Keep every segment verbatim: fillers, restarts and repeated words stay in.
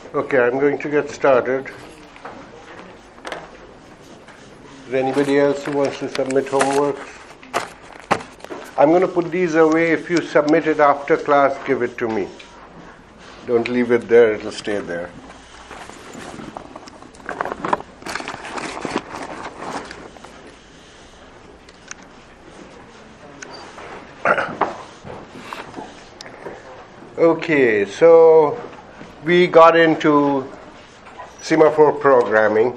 Okay, I'm going to get started. Is there anybody else who wants to submit homework? I'm going to put these away. If you submit it after class, give it to me. Don't leave it there, it'll stay there. Okay, so we got into semaphore programming.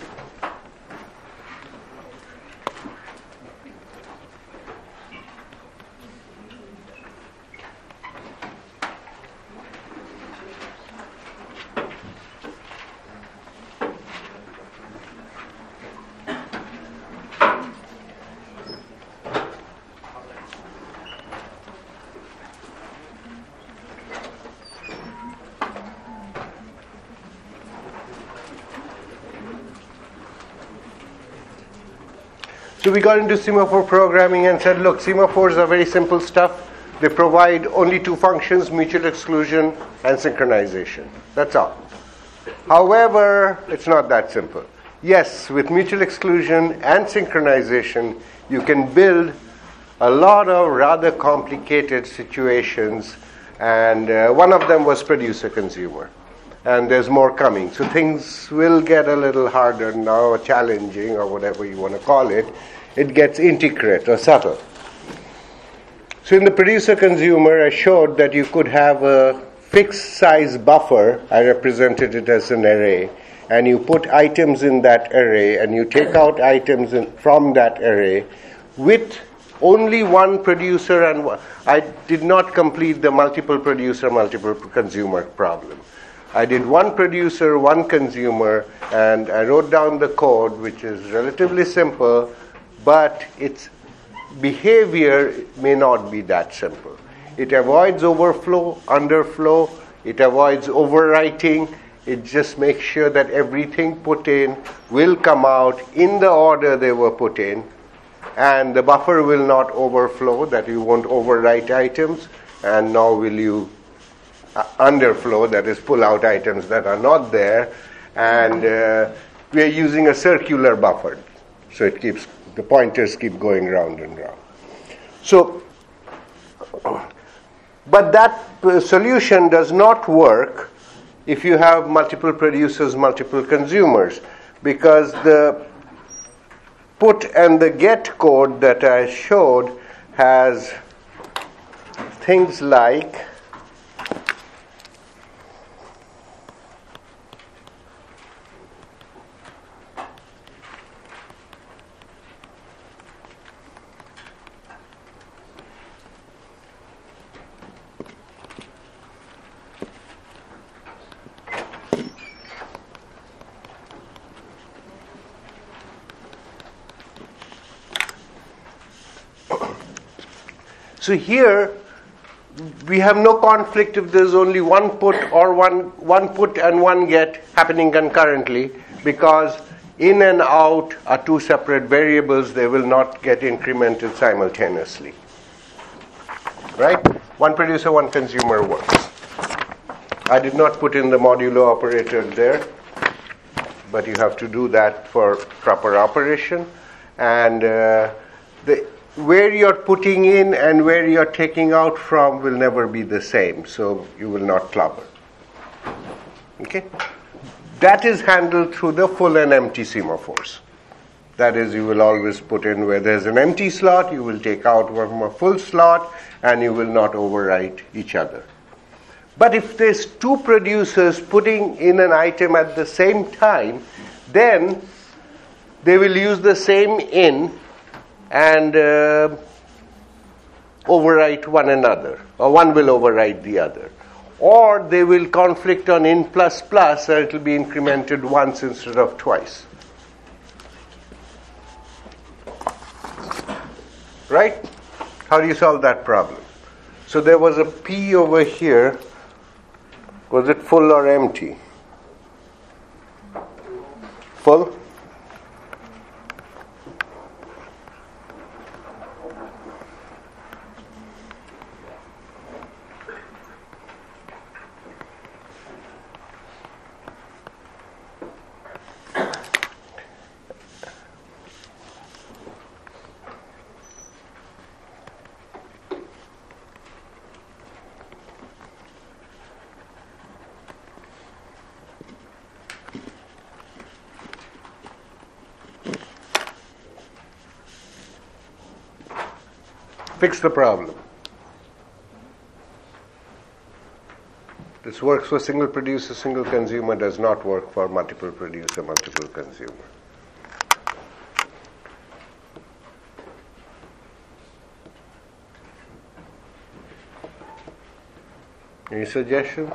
So we got into semaphore programming and said, look, semaphores are very simple stuff. They provide only two functions, mutual exclusion and synchronization. That's all. However, it's not that simple. Yes, with mutual exclusion and synchronization, you can build a lot of rather complicated situations, and uh, one of them was producer-consumer. And there's more coming. So things will get a little harder now, or challenging, or whatever you want to call it. It gets intricate or subtle. So in the producer-consumer, I showed that you could have a fixed size buffer. I represented it as an array. And you put items in that array, and you take out items in, from that array with only one producer. And one. I did not complete the multiple producer, multiple consumer problem. I did one producer, one consumer, and I wrote down the code, which is relatively simple, but its behavior may not be that simple. It avoids overflow, underflow, it avoids overwriting, it just makes sure that everything put in will come out in the order they were put in, and the buffer will not overflow, that you won't overwrite items, and nor will you underflow, that is pull out items that are not there, and uh, we are using a circular buffer, so it keeps the pointers keep going round and round. So, but that uh, solution does not work if you have multiple producers, multiple consumers, because the put and the get code that I showed has things like So here, we have no conflict if there's only one put or one, one put and one get happening concurrently, because in and out are two separate variables. They will not get incremented simultaneously. Right? One producer, one consumer works. I did not put in the modulo operator there, but you have to do that for proper operation. And uh, the where you're putting in and where you're taking out from will never be the same, so you will not clobber. Okay? That is handled through the full and empty semaphores. That is, you will always put in where there's an empty slot, you will take out from a full slot, and you will not overwrite each other. But if there's two producers putting in an item at the same time, then they will use the same in and uh, overwrite one another, or one will overwrite the other. Or they will conflict on in plus plus, so it will be incremented once instead of twice. Right? How do you solve that problem? So there was a P over here. Was it full or empty? Full? Fix the problem. This works for single producer, single consumer, does not work for multiple producer, multiple consumer. Any suggestions?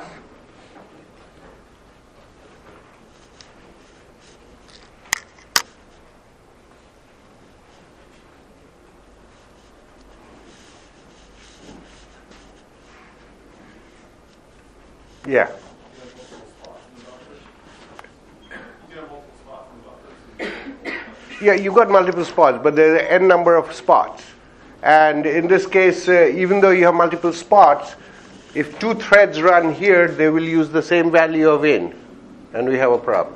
Yeah. Yeah, you got multiple spots, but there are n number of spots. And in this case, uh, even though you have multiple spots, if two threads run here, they will use the same value of in, and we have a problem.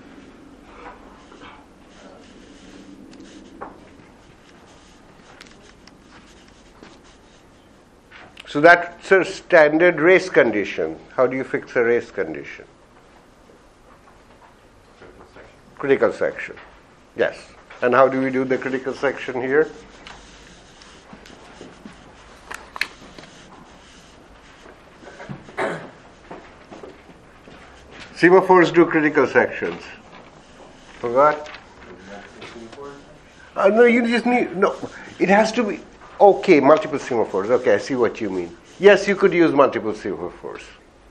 So that's a standard race condition. How do you fix a race condition? Critical section. Critical section. Yes. And how do we do the critical section here? Semaphores do critical sections. Forgot? Uh, no, you just need, no, it has to be, okay, multiple semaphores. Okay, I see what you mean. Yes, you could use multiple semaphores.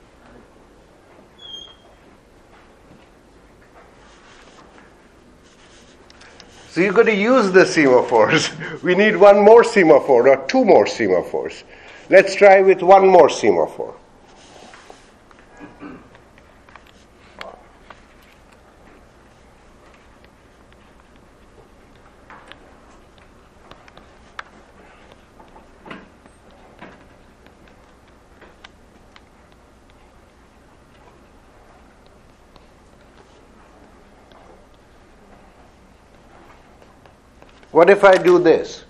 So you've got to use the semaphores. We need one more semaphore or two more semaphores. Let's try with one more semaphore. What if I do this?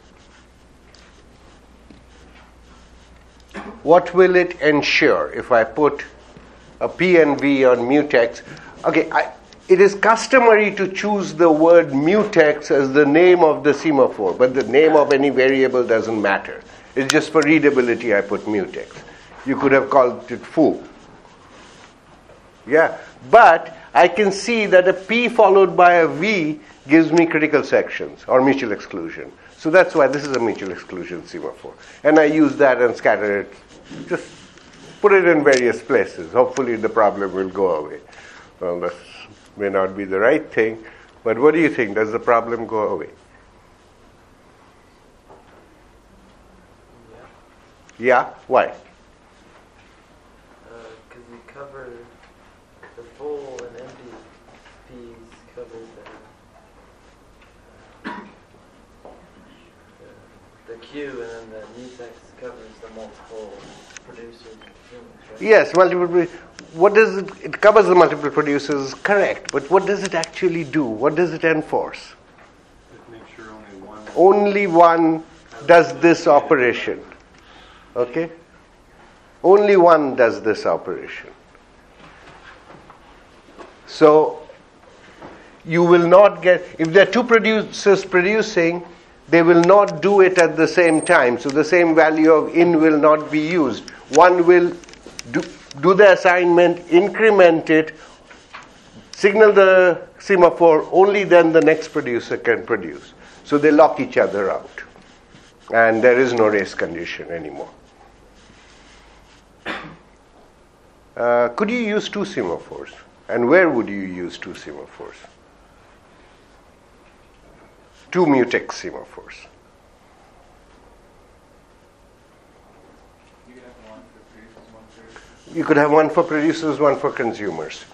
What will it ensure if I put a P and V on mutex? Okay, I, it is customary to choose the word mutex as the name of the semaphore, but the name of any variable doesn't matter. It's just for readability I put mutex. You could have called it foo. Yeah, but I can see that a P followed by a V gives me critical sections or mutual exclusion. So that's why this is a mutual exclusion semaphore. And I use that and scatter it. Just put it in various places. Hopefully the problem will go away. Well, this may not be the right thing, but what do you think? Does the problem go away? Yeah. Yeah? Why? Because uh, we cover the full and empty P's cover the, uh, the, the Q, and then the mutex covers the multiple producers and consumers, right? Yes, multiple. What does it? It covers the multiple producers, correct. But what does it actually do? What does it enforce? It makes sure only one. Only one does this operation. Okay? Only one does this operation. So you will not get, if there are two producers producing, they will not do it at the same time. So the same value of in will not be used. One will do, do the assignment, increment it, signal the semaphore, only then the next producer can produce. So they lock each other out. And there is no race condition anymore. Uh, could you use two semaphores? And where would you use two semaphores? Two mutex semaphores. You could have one for producers, one for. You could have one for producers, one for consumers.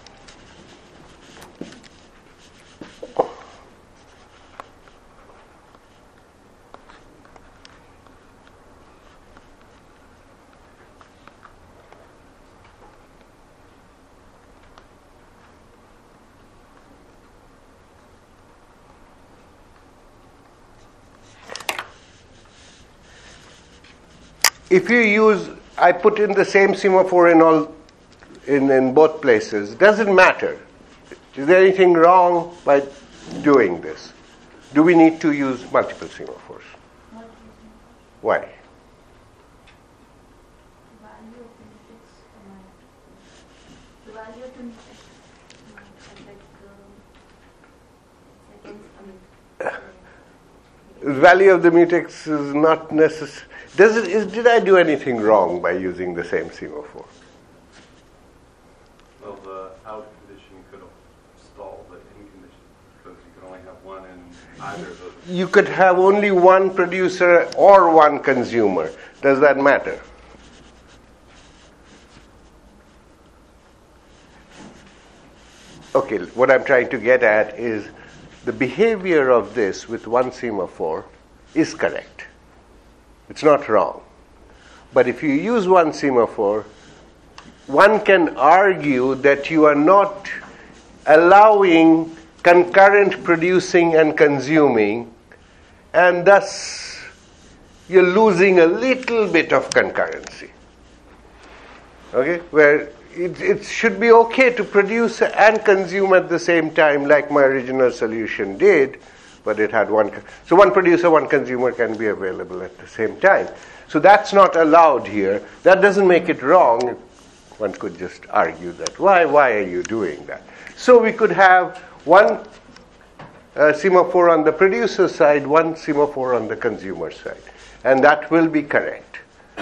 If you use, I put in the same semaphore in all, in, in both places, doesn't matter. Is there anything wrong by doing this? Do we need to use multiple semaphores? Why? value of mutex might, the value of the mutex might affect the seconds, I mean, The value of the mutex is not necessary. Does it, is, did I do anything wrong by using the same semaphore? Well, the out condition could stall the in condition because you can only have one in either of those. You could have only one producer or one consumer. Does that matter? Okay, what I'm trying to get at is the behavior of this with one semaphore is correct. It's not wrong. But if you use one semaphore, one can argue that you are not allowing concurrent producing and consuming, and thus you're losing a little bit of concurrency. Okay? Where it, it should be okay to produce and consume at the same time, like my original solution did, but it had one. So one producer, one consumer can be available at the same time. So that's not allowed here. That doesn't make it wrong. One could just argue that. Why? Why are you doing that? So we could have one uh, semaphore on the producer side, one semaphore on the consumer side. And that will be correct.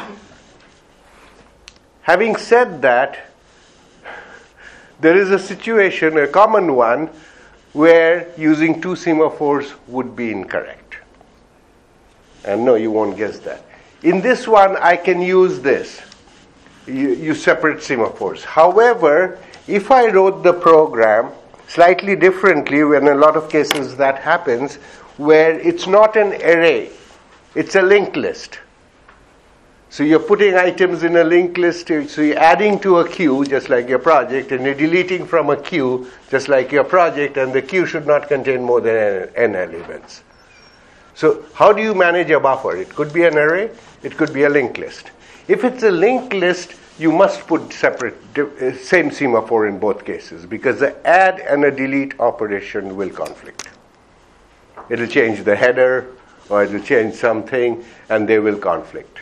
Having said that, there is a situation, a common one, where using two semaphores would be incorrect. And no, you won't guess that. In this one, I can use this. You, you separate semaphores. However, if I wrote the program slightly differently, when a lot of cases that happens, where it's not an array, it's a linked list. So you're putting items in a linked list, so you're adding to a queue, just like your project, and you're deleting from a queue, just like your project, and the queue should not contain more than n elements. So how do you manage a buffer? It could be an array, it could be a linked list. If it's a linked list, you must put separate, same semaphore in both cases, because the add and a delete operation will conflict. It'll change the header, or it'll change something, and they will conflict.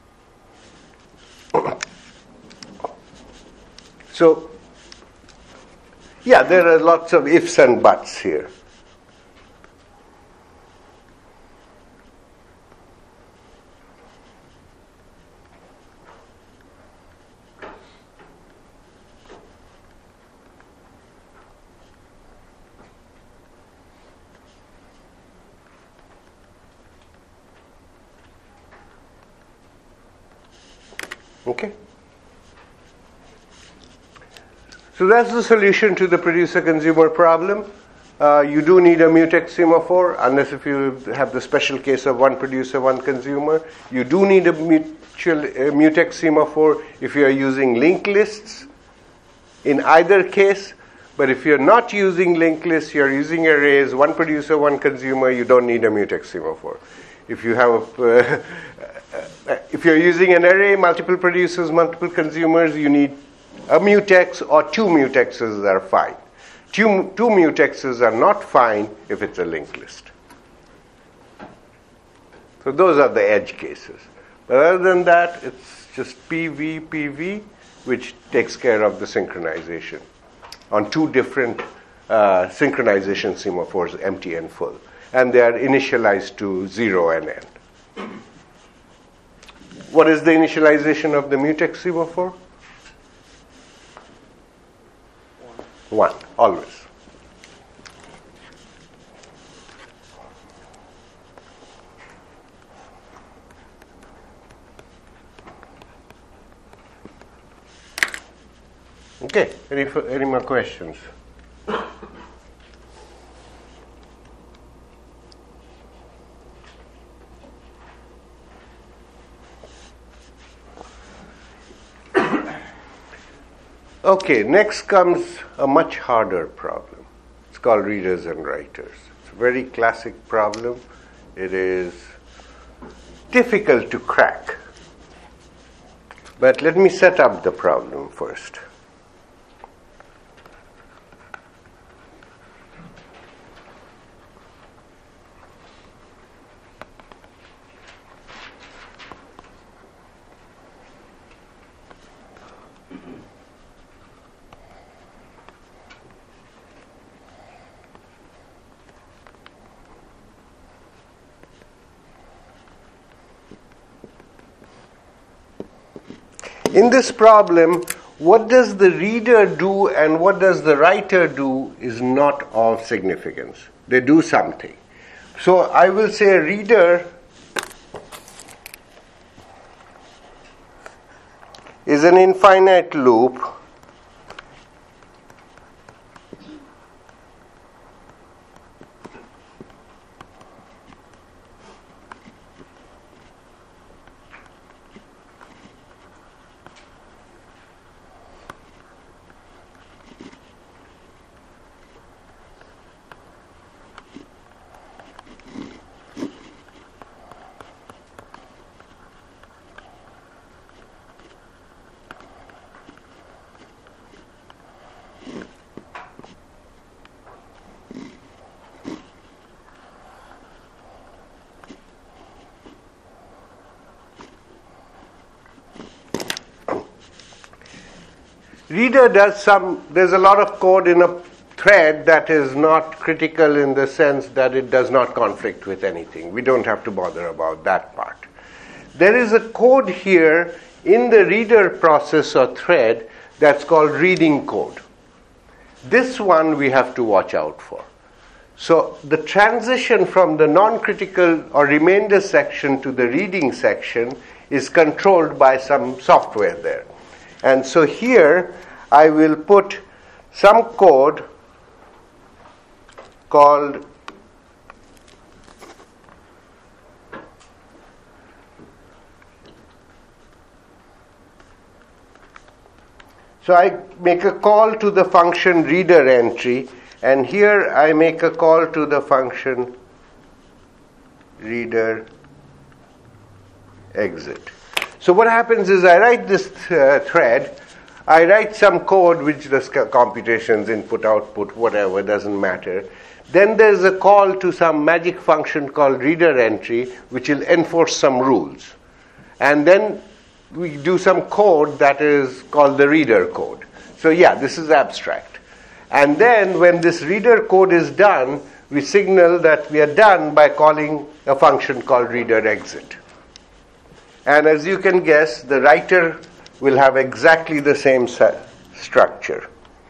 So, yeah, there are lots of ifs and buts here. Okay? So that's the solution to the producer-consumer problem. Uh, you do need a mutex semaphore, unless if you have the special case of one producer, one consumer. You do need a mutual, uh, mutex semaphore if you are using linked lists in either case. But if you're not using linked lists, you're using arrays, one producer, one consumer, you don't need a mutex semaphore. If you have uh, if you're using an array, multiple producers, multiple consumers, you need a mutex or two mutexes are fine. Two, two mutexes are not fine if it's a linked list. So those are the edge cases. But other than that, it's just P V, P V, which takes care of the synchronization on two different uh, synchronization semaphores, empty and full. And they are initialized to zero and n. What is the initialization of the mutex semaphore? One, always. Okay, any, any more questions? Okay, next comes a much harder problem. It's called readers and writers. It's a very classic problem. It is difficult to crack. But let me set up the problem first. In this problem, what does the reader do and what does the writer do is not of significance. They do something. So I will say a reader is an infinite loop reader does some, there's a lot of code in a thread that is not critical in the sense that it does not conflict with anything. We don't have to bother about that part. There is a code here in the reader process or thread that's called reading code. This one we have to watch out for. So the transition from the non-critical or remainder section to the reading section is controlled by some software there. And so here I will put some code called so I make a call to the function reader entry, and here I make a call to the function reader exit. So what happens is I write this uh, thread, I write some code which does computations, input, output, whatever, doesn't matter. Then there's a call to some magic function called reader entry which will enforce some rules. And then we do some code that is called the reader code. So yeah, this is abstract. And then when this reader code is done, we signal that we are done by calling a function called reader exit. And as you can guess, the writer will have exactly the same structure.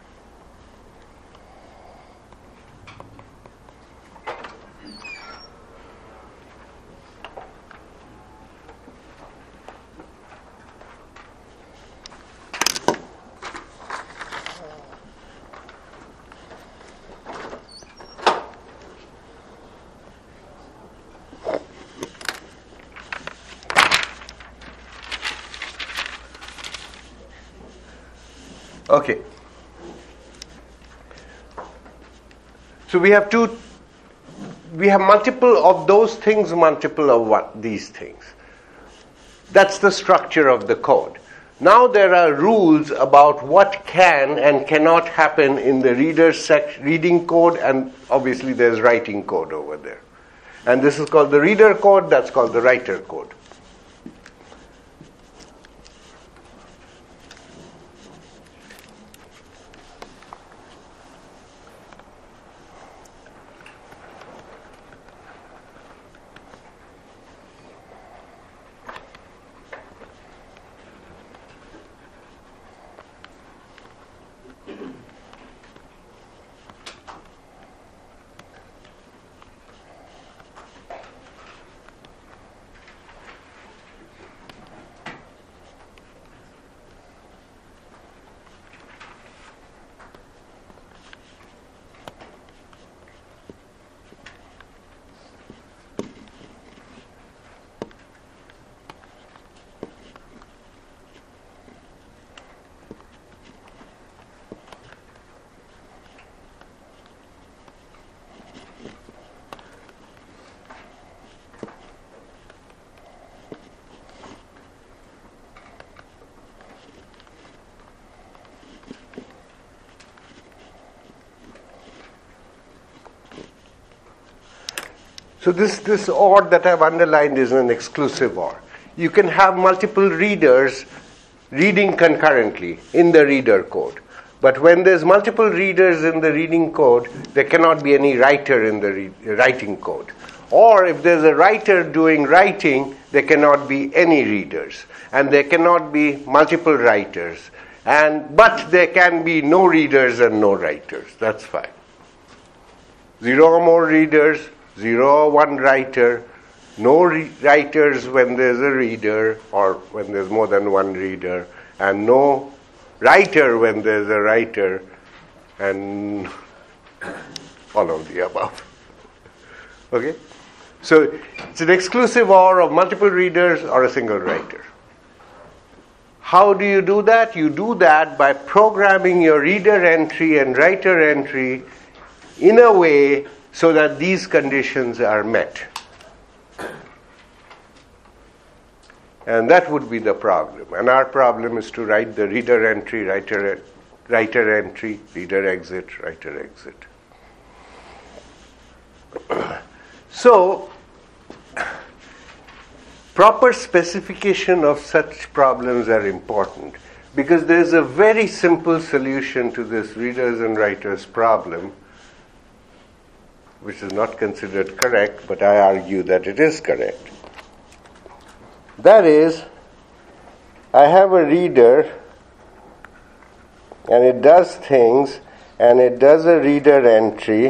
Okay. So we have two, we have multiple of those things, multiple of what these things. That's the structure of the code. Now there are rules about what can and cannot happen in the reader sec- reading code, and obviously there's writing code over there. And this is called the reader code, that's called the writer code. So this, this OR that I've underlined is an exclusive OR. You can have multiple readers reading concurrently in the reader code. But when there's multiple readers in the reading code, there cannot be any writer in the re- writing code. Or if there's a writer doing writing, there cannot be any readers. And there cannot be multiple writers. And but there can be no readers and no writers. That's fine. Zero or more readers, zero or one writer, no re- writers when there's a reader or when there's more than one reader, and no writer when there's a writer, and all of the above. Okay? So it's an exclusive OR of multiple readers or a single writer. How do you do that? You do that by programming your reader entry and writer entry in a way so that these conditions are met. And that would be the problem. And our problem is to write the reader entry, writer, writer entry, reader exit, writer exit. So, proper specification of such problems are important because there's a very simple solution to this readers and writers problem, which is not considered correct, but I argue that it is correct. That is, I have a reader and it does things and it does a reader entry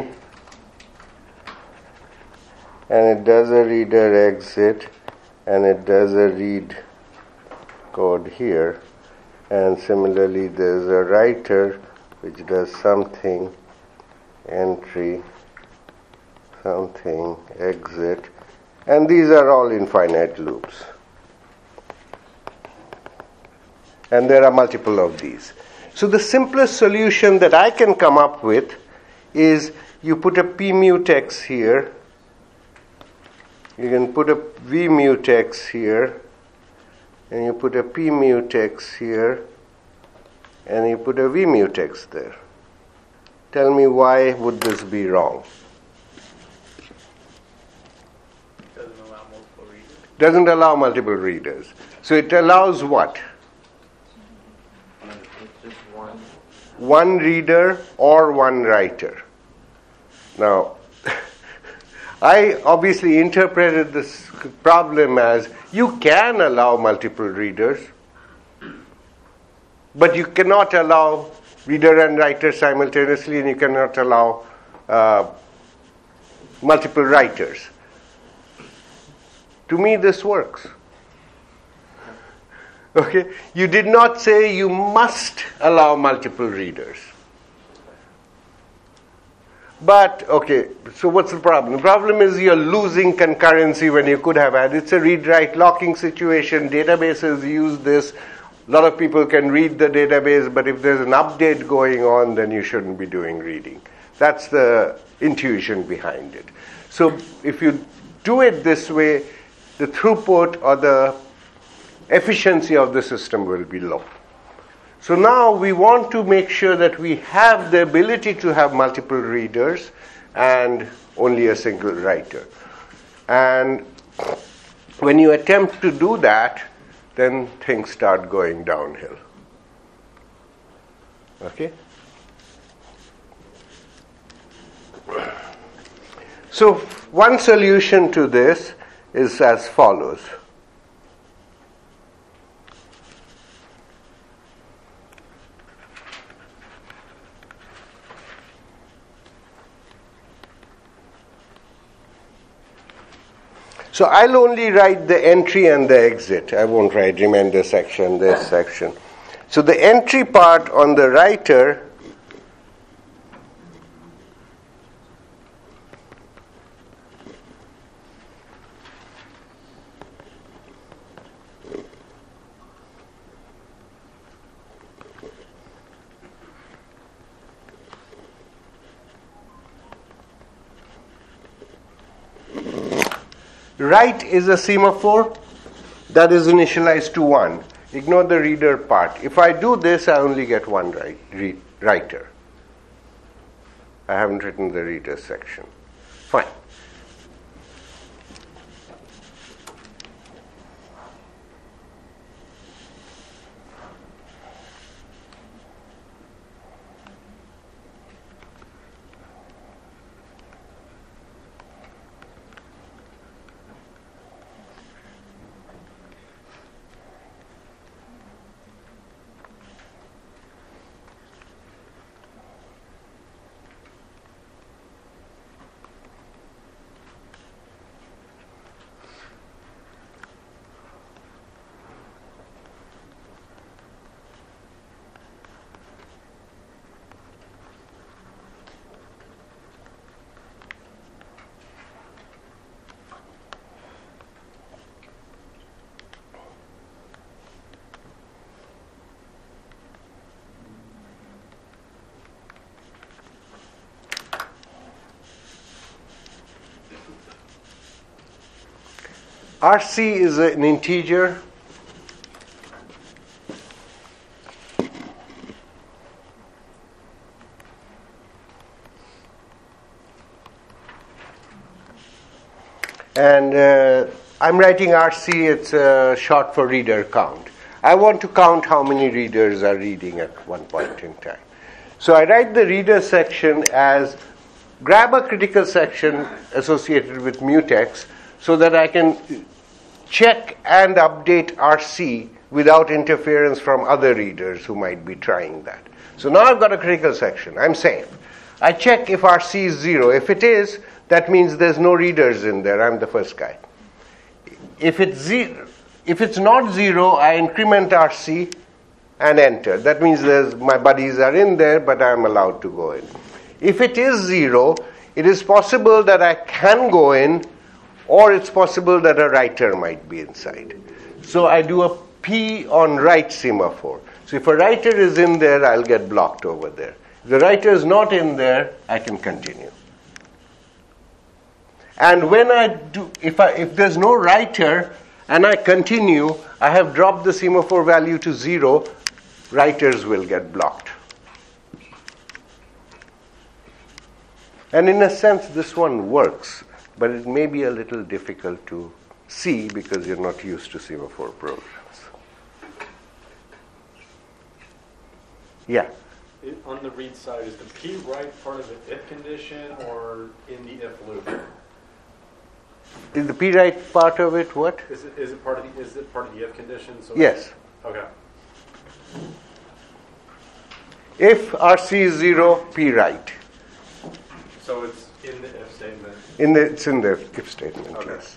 and it does a reader exit and it does a read code here, and similarly there's a writer which does something, entry, something, exit, and these are all infinite loops. And there are multiple of these. So the simplest solution that I can come up with is you put a p mutex here, you can put a v mutex here, and you put a p mutex here, and you put a v mutex there. Tell me, why would this be wrong? Doesn't allow multiple readers. Doesn't allow multiple readers. So it allows what? It's just one. One reader or one writer. Now, I obviously interpreted this problem as you can allow multiple readers, but you cannot allow reader and writer simultaneously, and you cannot allow uh, multiple writers. To me, this works. Okay? You did not say you must allow multiple readers. But, okay, so what's the problem? The problem is you're losing concurrency when you could have had. It's a read-write locking situation. Databases use this. A lot of people can read the database, but if there's an update going on, then you shouldn't be doing reading. That's the intuition behind it. So if you do it this way, the throughput or the efficiency of the system will be low. So now we want to make sure that we have the ability to have multiple readers and only a single writer. And when you attempt to do that, then things start going downhill. Okay? So one solution to this is as follows. So I'll only write the entry and the exit. I won't write remainder section, this section. So the entry part on the writer write is a semaphore that is initialized to one. Ignore the reader part. If I do this, I only get one write, read, writer. I haven't written the reader section. Fine. R C is an integer. And uh, I'm writing R C, it's uh, short for reader count. I want to count how many readers are reading at one point in time. So I write the reader section as grab a critical section associated with mutex so that I can check and update R C without interference from other readers who might be trying that. So now I've got a critical section. I'm safe. I check if R C is zero. If it is, that means there's no readers in there. I'm the first guy. If it's zero, if it's not zero, I increment R C and enter. That means there's, my buddies are in there, but I'm allowed to go in. If it is zero, it is possible that I can go in, or it's possible that a writer might be inside. So I do a P on write semaphore. So if a writer is in there, I'll get blocked over there. If the writer is not in there, I can continue. And when I do, if I if there's no writer and I continue, I have dropped the semaphore value to zero, writers will get blocked. And in a sense, this one works, but it may be a little difficult to see because you're not used to semaphore programs. Yeah. It, on the read side, is the P write part of the if condition or in the if loop? Is the P write part of it what? Is it is it part of the is it part of the if condition? So Yes. Okay. If R C is zero, P write. So it's in the if statement. In the, it's in the if statement, Okay. yes.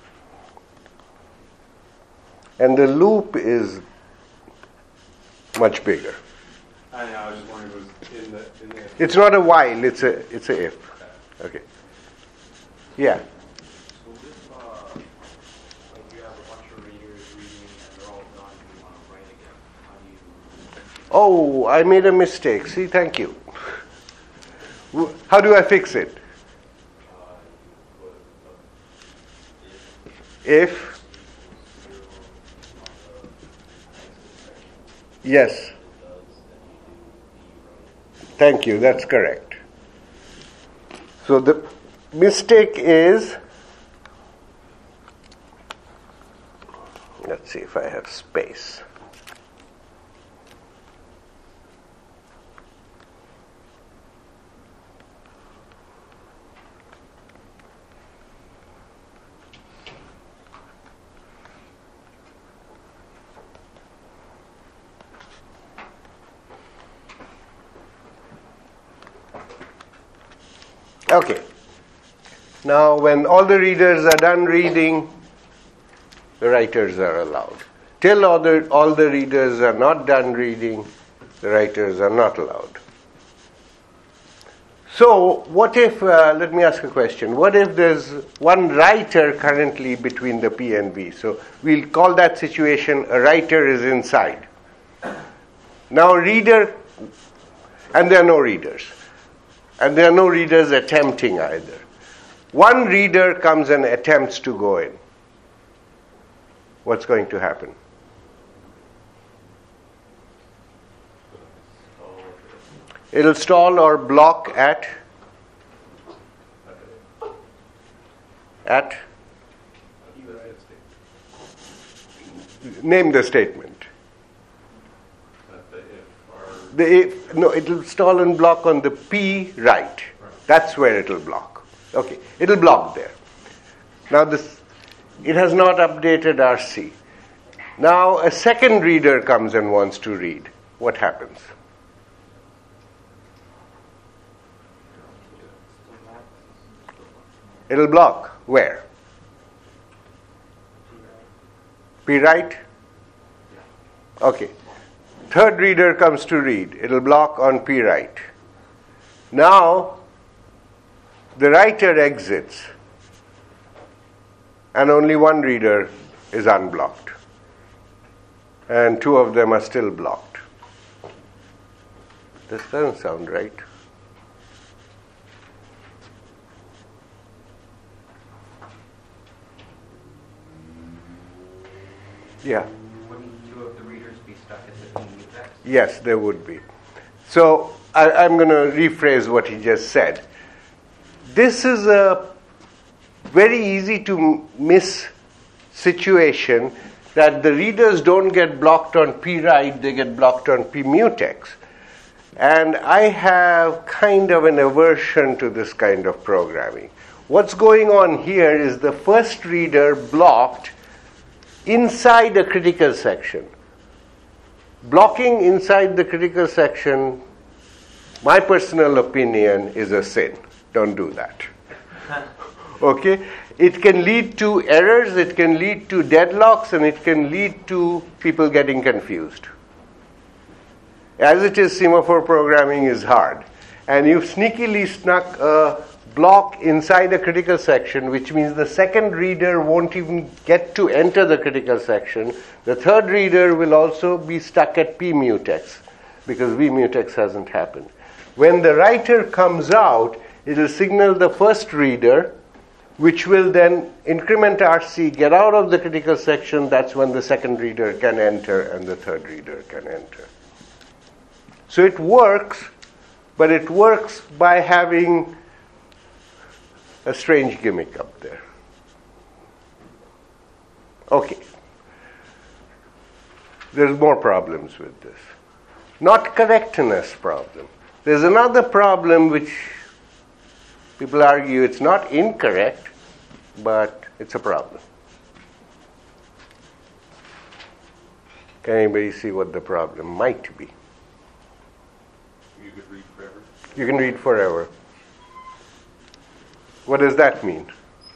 And the loop is much bigger. I know. I was just wondering if it was in the in the if. It's not a while, it's a it's a if. Okay. Yeah. So if, uh, like you have a bunch of readers reading and they're all done and you want to write again, how do you... Oh, I made a mistake. See, thank you. W- How do I fix it? Uh, you put, uh, if If, zero on the exit section, yes, it does, then you do B write. thank you, that's correct. So the mistake is, let's see if I have space. Okay. Now, when all the readers are done reading, the writers are allowed. Till all the, all the readers are not done reading, the writers are not allowed. So, what if, uh, let me ask a question. What if there's one writer currently between the P and V? So, we'll call that situation a writer is inside. Now, reader, and there are no readers. And there are no readers attempting either. One reader comes and attempts to go in. What's going to happen? It'll stall or block at at name the statement. That the if are The if, no, it'll stall and block on the P right. That's where it'll block. Okay, it'll block there. Now this, it has not updated R C. Now a second reader comes and wants to read. What happens? It'll block. Where? P right? Okay. Third reader comes to read. It'll block on P right. Now, the writer exits, and only one reader is unblocked. And two of them are still blocked. This doesn't sound right. Yeah. Wouldn't two of the readers be stuck at the P mutex? Yes, there would be. So I, I'm going to rephrase what he just said. This is a very easy to miss situation that the readers don't get blocked on P-write, they get blocked on P-mutex. And I have kind of an aversion to this kind of programming. What's going on here is the first reader blocked inside a critical section. Blocking inside the critical section, my personal opinion, is a sin. Don't do that. Okay? It can lead to errors, it can lead to deadlocks, and it can lead to people getting confused. As it is, semaphore programming is hard. And you've sneakily snuck a block inside a critical section, which means the second reader won't even get to enter the critical section. The third reader will also be stuck at P-mutex, because V-mutex hasn't happened. When the writer comes out, it will signal the first reader, which will then increment R C, get out of the critical section. That's when the second reader can enter and the third reader can enter. So it works, but it works by having a strange gimmick up there. Okay. There's more problems with this. Not correctness problem. There's another problem which people argue it's not incorrect, but it's a problem. Can anybody see what the problem might be? You could read forever. You can read forever. What does that mean?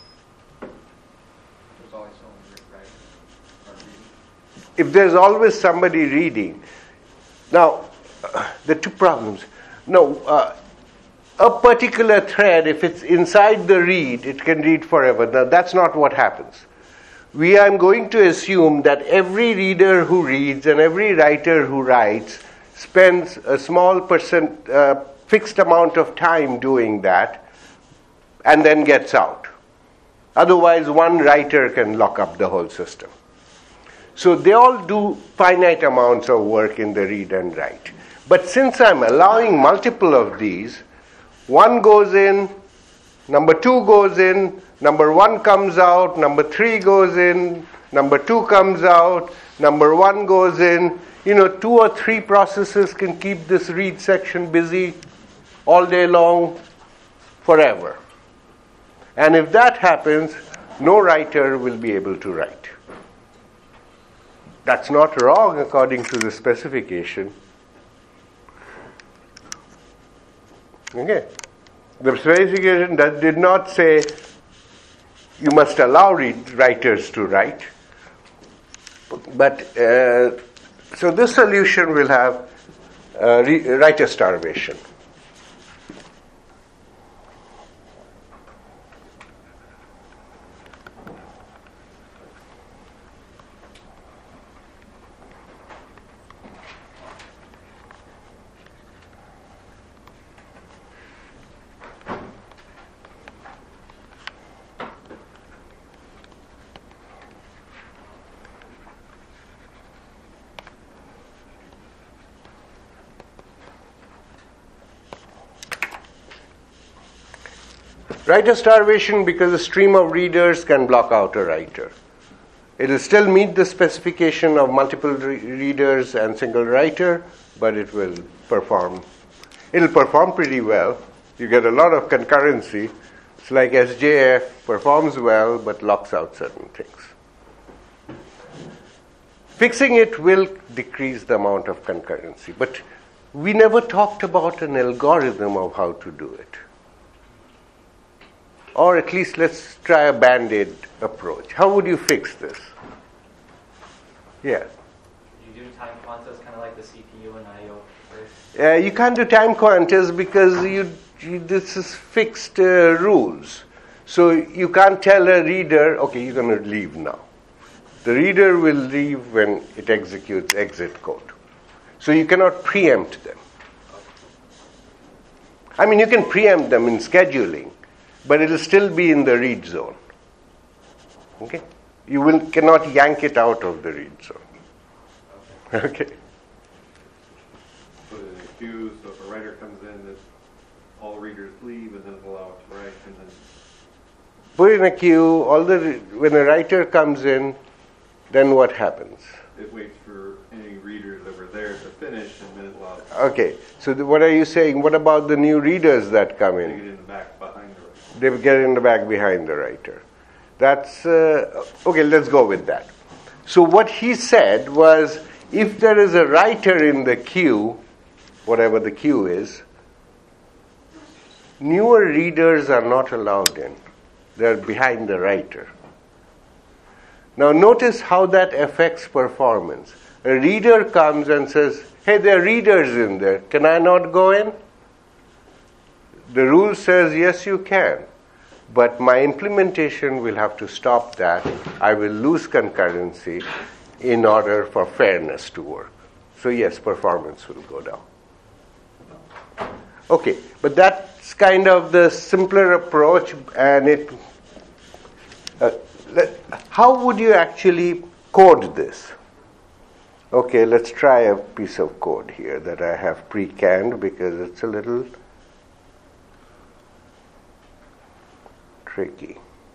There's always someone writing or reading. If there's always somebody reading, now uh, there are two problems. No, uh, a particular thread, if it's inside the read, it can read forever. Now, that's not what happens. We are going to assume that every reader who reads and every writer who writes spends a small percent, uh, fixed amount of time doing that and then gets out. Otherwise, one writer can lock up the whole system. So they all do finite amounts of work in the read and write. But since I'm allowing multiple of these, one goes in, number two goes in, number one comes out, number three goes in, number two comes out, number one goes in. You know, two or three processes can keep this read section busy all day long, forever. And if that happens, no writer will be able to write. That's not wrong according to the specification. Okay. The specification that did not say you must allow read, writers to write. But uh, so this solution will have uh, re- writer starvation. Writer starvation because a stream of readers can block out a writer. It will still meet the specification of multiple re- readers and single writer, but it will perform. It will perform pretty well. You get a lot of concurrency. It's like S J F performs well, but locks out certain things. Fixing it will decrease the amount of concurrency, but we never talked about an algorithm of how to do it. Or at least let's try a Band-Aid approach. How would you fix this? Yeah. You do time quantas kind of like the C P U and I O first? Uh, you can't do time quantas because you, you this is fixed uh, rules. So you can't tell a reader, okay, you're going to leave now. The reader will leave when it executes exit code. So you cannot preempt them. I mean, you can preempt them in scheduling, but it will still be in the read zone. Okay? You will cannot yank it out of the read zone. Okay. Put it in a queue, so if a writer comes in, that all readers leave, and then it'll allow it to write, and then Put in a queue. All the when a writer comes in, then what happens? it waits for any readers that were there to finish, and then it allows it Okay. So the, what are you saying? What about the new readers that come to in? get in the back behind the writer. They get in the back behind the writer. That's uh, okay. Let's go with that. So what he said was, if there is a writer in the queue, whatever the queue is, newer readers are not allowed in. They're behind the writer. Now notice how that affects performance. A reader comes and says, hey, there are readers in there. Can I not go in? The rule says, yes, you can. But my implementation will have to stop that. I will lose concurrency in order for fairness to work. So yes, performance will go down. Okay, but that's kind of the simpler approach, and it uh, let, how would you actually code this? Okay, let's try a piece of code here that I have pre-canned because it's a little tricky.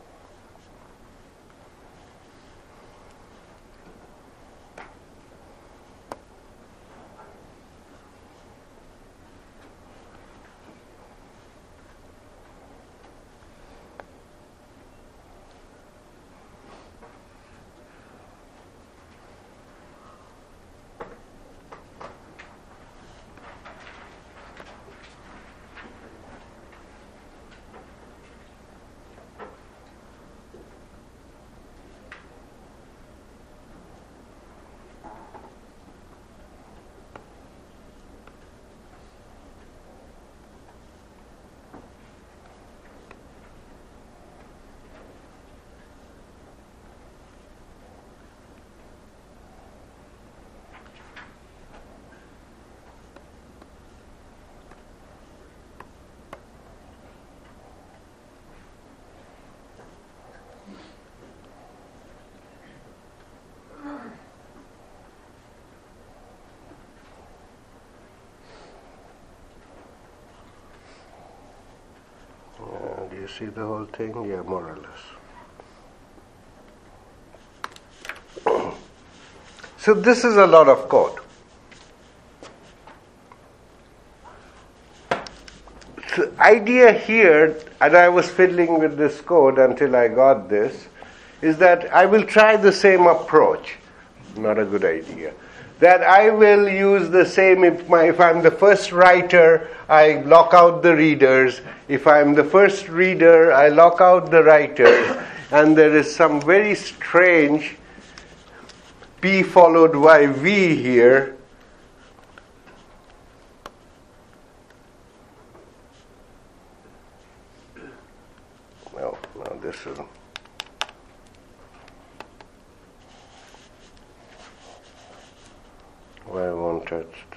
Do you see the whole thing? Yeah, more or less. So this is a lot of code. The idea here, and I was fiddling with this code until I got this, is that I will try the same approach. Not a good idea. That I will use the same, if, my, if I'm the first writer, I lock out the readers. If I'm the first reader, I lock out the writers. And there is some very strange P followed by V here. No, no, this isn't. Why won't touch this?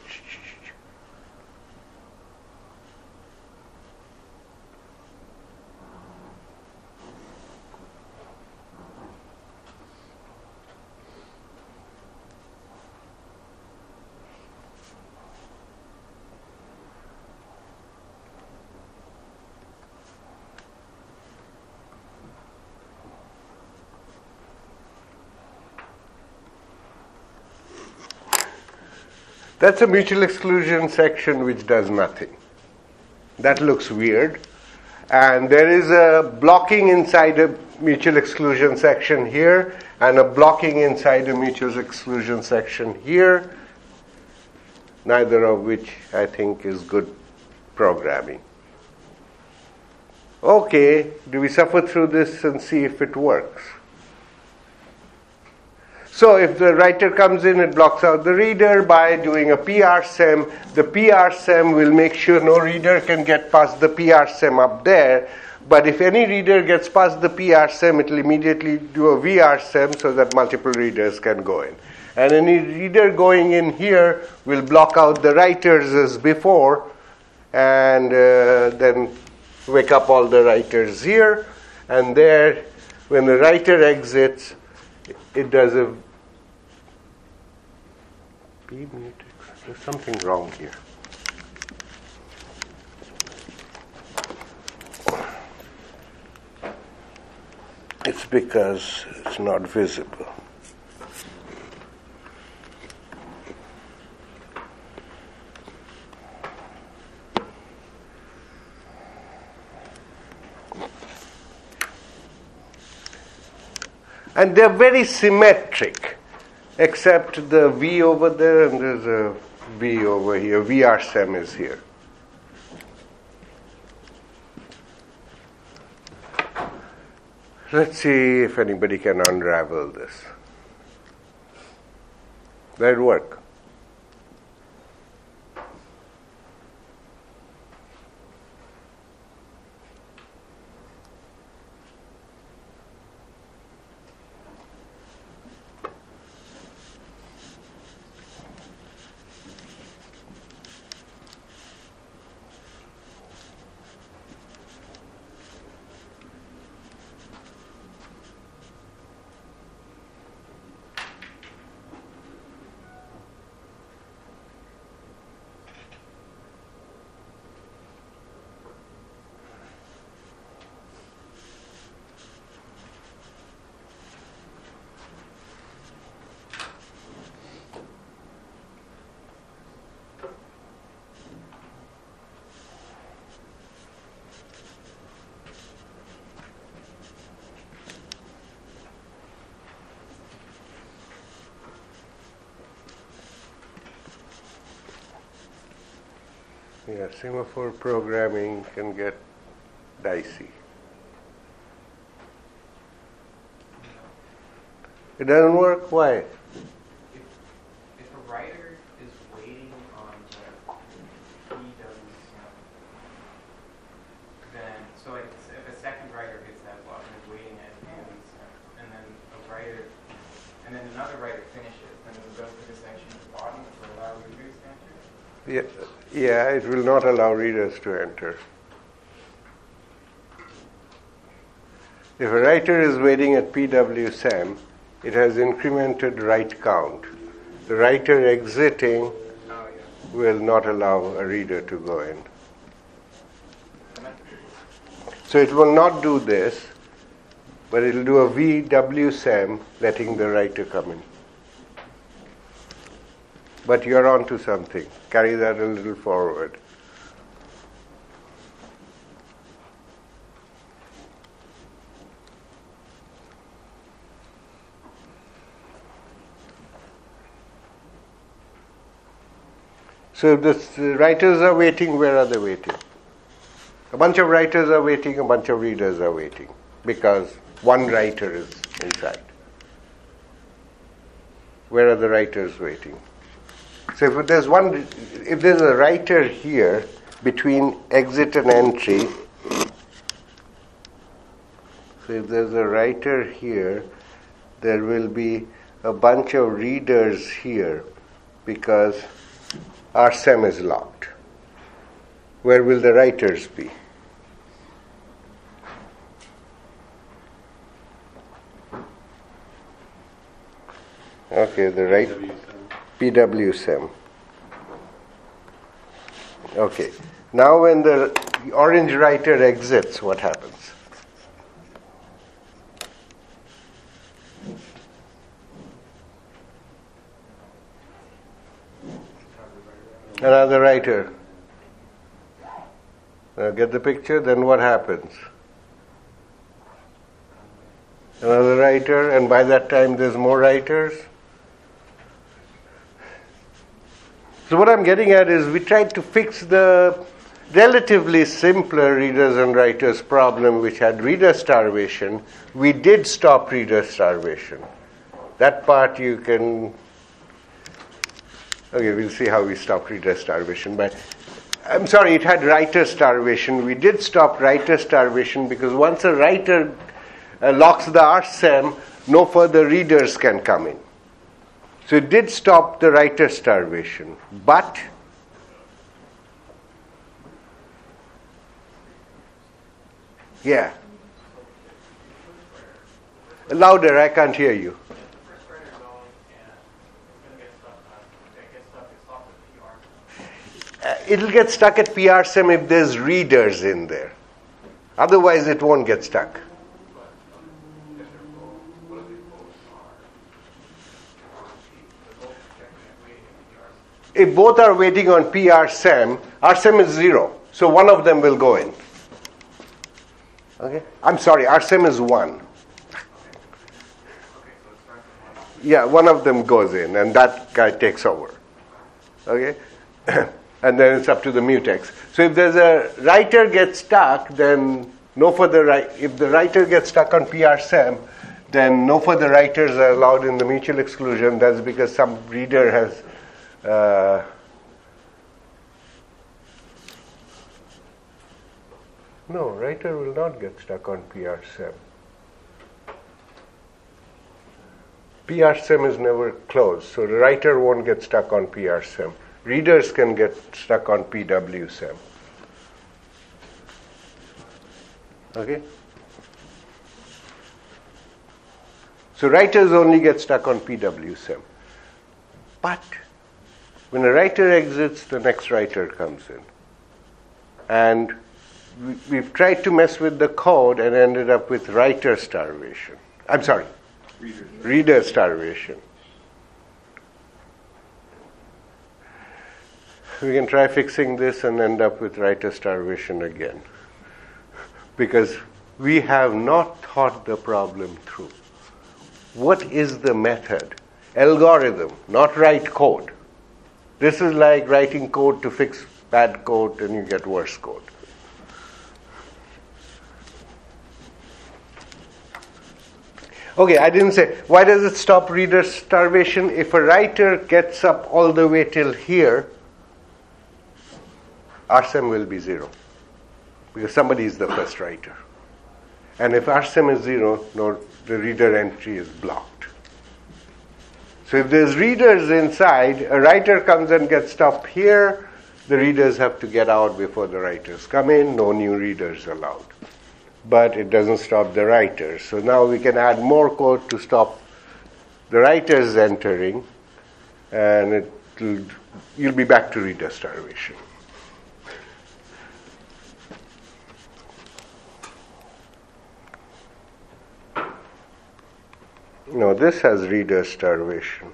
That's a mutual exclusion section which does nothing. That looks weird. And there is a blocking inside a mutual exclusion section here and a blocking inside a mutual exclusion section here, neither of which I think is good programming. Okay, do we suffer through this and see if it works? So if the writer comes in, it blocks out the reader by doing a P R S E M. The P R S E M will make sure no reader can get past the P R S E M up there. But if any reader gets past the P R S E M, it will immediately do a V R S E M so that multiple readers can go in. And any reader going in here will block out the writers as before and uh, then wake up all the writers here. And there, when the writer exits, it does a P mutex. There's something wrong here. It's because it's not visible. And they're very symmetric, except the V over there and there's a V over here. V R S E M is here. Let's see if anybody can unravel this. That'd work. Yeah, semaphore programming can get dicey. It doesn't work? Why? If, if a writer is waiting on the P W S E M, then, so like, if a second writer hits that block and is waiting at P W S E M, and then a writer, and then another writer finishes, then it will go to the section at the bottom which will allow readers to enter? Yeah, yeah, it will not allow readers to enter. If a writer is waiting at P W S E M, it has incremented write count. The writer exiting Oh, yeah. will not allow a reader to go in. So it will not do this, but it will do a V W S E M letting the writer come in. But you're on to something. Carry that a little forward. So the writers are waiting, where are they waiting? A bunch of writers are waiting, a bunch of readers are waiting, because one writer is inside. Where are the writers waiting? So if there's one, if there's a writer here between exit and entry, so if there's a writer here, there will be a bunch of readers here because R S E M is locked. Where will the writers be? Okay, the right P W S E M. Okay. Now when the orange writer exits, what happens? Another writer. Now get the picture? Then what happens? Another writer, and by that time there's more writers. So what I'm getting at is we tried to fix the relatively simpler readers and writers problem which had reader starvation. We did stop reader starvation. That part you can... Okay, we'll see how we stop reader starvation. But I'm sorry, it had writer starvation. We did stop writer starvation because once a writer uh, locks the R S E M, no further readers can come in. So it did stop the writer starvation. But yeah. Louder, I can't hear you. The first writer goes and it's going to get stuck on, it gets stuck, it's stuck with P R. Uh, it'll get stuck at P R S E M if there's readers in there. Otherwise, it won't get stuck. If both are waiting on P R S E M, R S E M is zero. So one of them will go in. Okay? I'm sorry, R S E M is one. Yeah, one of them goes in and that guy takes over. Okay? And then it's up to the mutex. So if there's a writer gets stuck, then no further write. If the writer gets stuck on P R S E M, then no further writers are allowed in the mutual exclusion. That's because some reader has uh, no, writer will not get stuck on P R S E M. P R S E M is never closed, so the writer won't get stuck on P R S E M. Readers can get stuck on P W S E M. Okay? So writers only get stuck on P W S E M. But when a writer exits, the next writer comes in. And we, we've tried to mess with the code and ended up with writer starvation. I'm sorry, Reader. reader starvation. We can try fixing this and end up with writer starvation again. Because we have not thought the problem through. What is the method? Algorithm, not write code. This is like writing code to fix bad code and you get worse code. Okay, I didn't say, why does it stop reader starvation? If a writer gets up all the way till here, R S E M will be zero. Because somebody is the first writer. And if R S E M is zero, no, the reader entry is blocked. So if there's readers inside, a writer comes and gets stopped here, the readers have to get out before the writers come in, no new readers allowed. But it doesn't stop the writers. So now we can add more code to stop the writers entering, and it'll, you'll be back to reader starvation. No, this has reader starvation.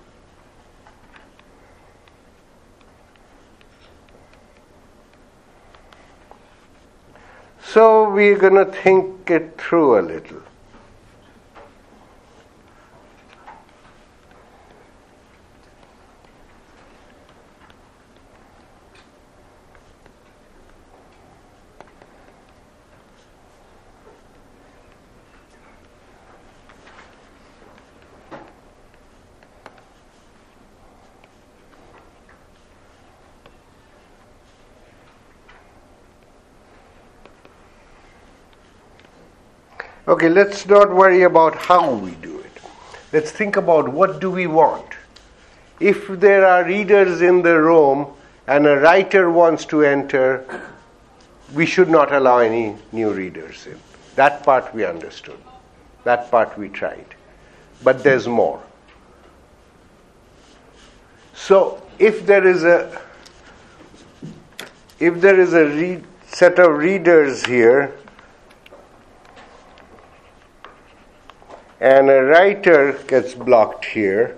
So we're going to think it through a little. Okay, let's not worry about how we do it. Let's think about what do we want. If there are readers in the room and a writer wants to enter, we should not allow any new readers in. That part we understood. That part we tried. But there's more. So if there is a if there is a read, set of readers here, and a writer gets blocked here,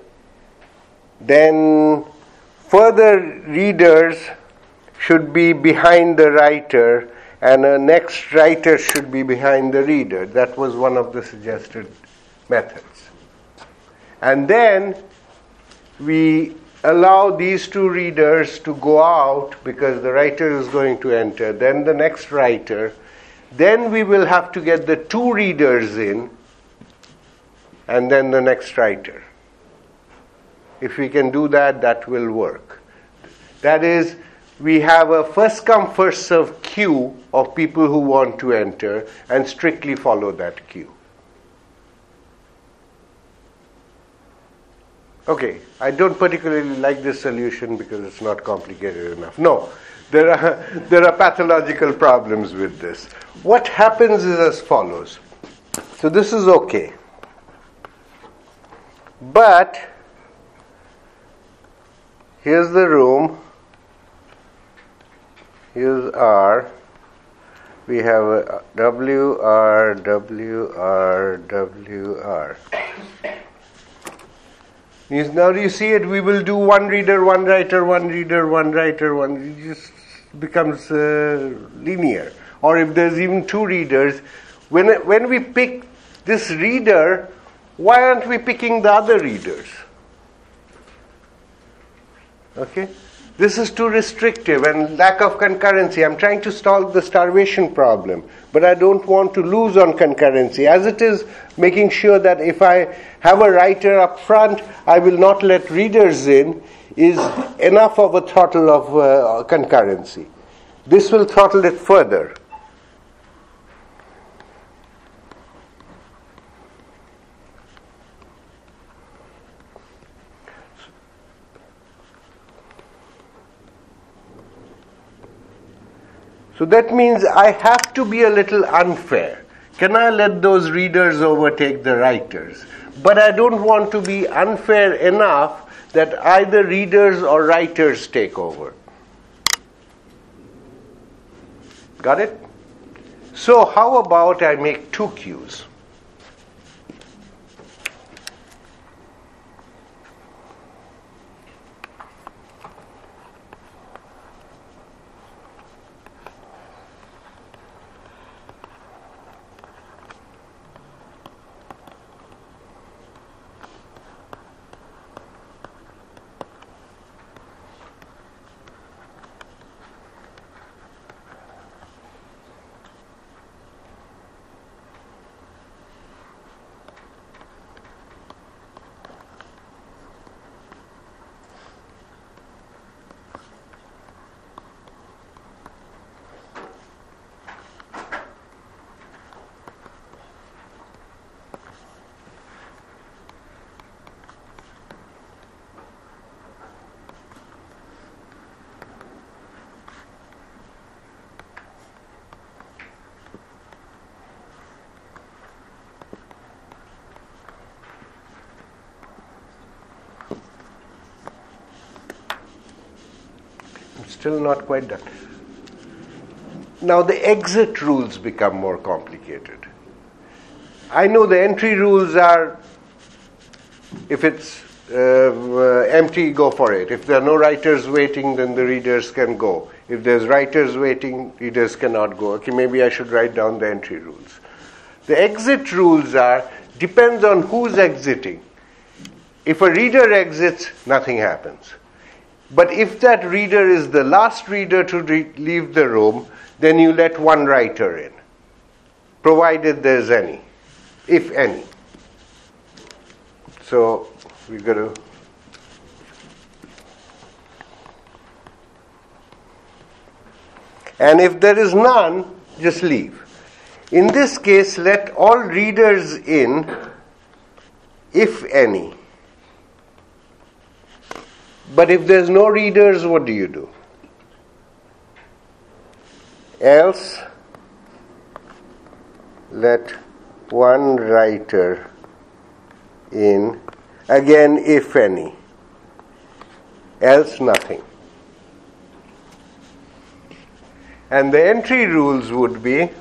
then further readers should be behind the writer and a next writer should be behind the reader. That was one of the suggested methods. And then we allow these two readers to go out because the writer is going to enter, then the next writer. Then we will have to get the two readers in and then the next writer. If we can do that, that will work. That is, we have a first come, first served queue of people who want to enter and strictly follow that queue. Okay, I don't particularly like this solution because it's not complicated enough. No, there are, there are pathological problems with this. What happens is as follows. So this is okay. But here's the room. Here's R. We have a W, R, W, R, W, R. Now do you see it? We will do one reader, one writer, one reader, one writer, one. It just becomes uh, linear. Or if there's even two readers, when when we pick this reader, why aren't we picking the other readers? Okay? This is too restrictive and lack of concurrency. I'm trying to solve the starvation problem, but I don't want to lose on concurrency. As it is, making sure that if I have a writer up front, I will not let readers in, is enough of a throttle of uh, concurrency. This will throttle it further. So that means I have to be a little unfair. Can I let those readers overtake the writers? But I don't want to be unfair enough that either readers or writers take over. Got it? So how about I make two queues? Still not quite done. Now the exit rules become more complicated. I know the entry rules are, if it's uh, uh, empty, go for it. If there are no writers waiting, then the readers can go. If there's writers waiting, readers cannot go. Okay, maybe I should write down the entry rules. The exit rules are, depends on who's exiting. If a reader exits, nothing happens. But if that reader is the last reader to re- leave the room, then you let one writer in, provided there's any, if any. So we've got to. And if there is none, just leave. In this case, let all readers in, if any. But if there's no readers, what do you do? Else, let one writer in, again, if any. Else, nothing. And the entry rules would be,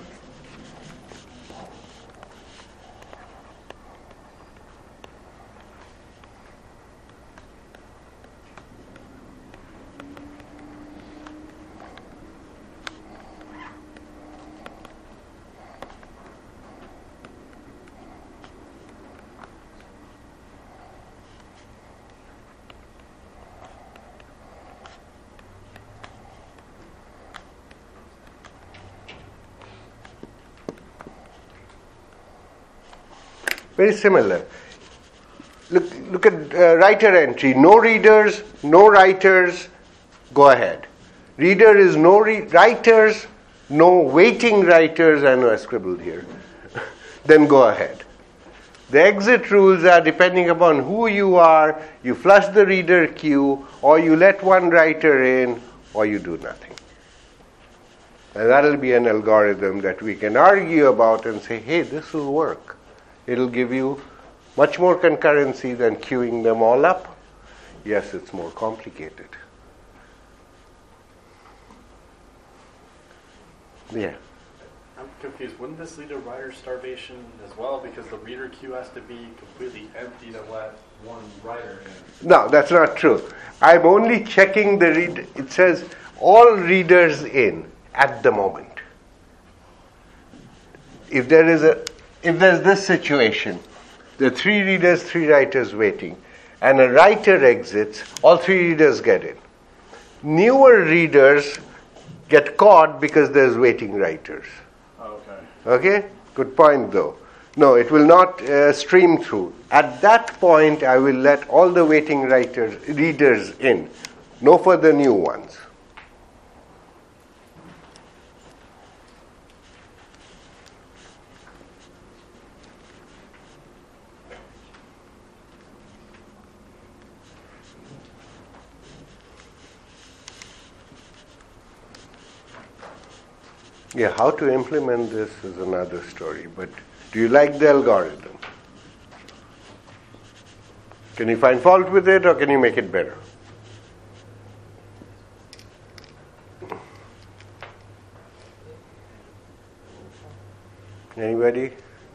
very similar. Look, look at uh, writer entry. No readers, no writers, go ahead. Reader is no re- writers, no waiting writers. I know I scribbled here. Then go ahead. The exit rules are depending upon who you are, you flush the reader queue, or you let one writer in, or you do nothing. And that'll be an algorithm that we can argue about and say, hey, this will work. It'll give you Much more concurrency than queuing them all up. Yes, it's more complicated. Yeah. I'm confused. Wouldn't this lead to writer starvation as well? Because the reader queue has to be completely empty to let one writer in. No, that's not true. I'm only checking the read. It says all readers in at the moment. If there is a, if there's this situation, there are three readers, three writers waiting, and a writer exits, all three readers get in. Newer readers get caught because there's waiting writers. Okay. Okay? Good point, though. No, it will not uh, stream through. At that point, I will let all the waiting writers, readers in. No further new ones. Yeah, how to implement this is another story, but do you like the algorithm? Can you find fault with it, or can you make it better? Anybody?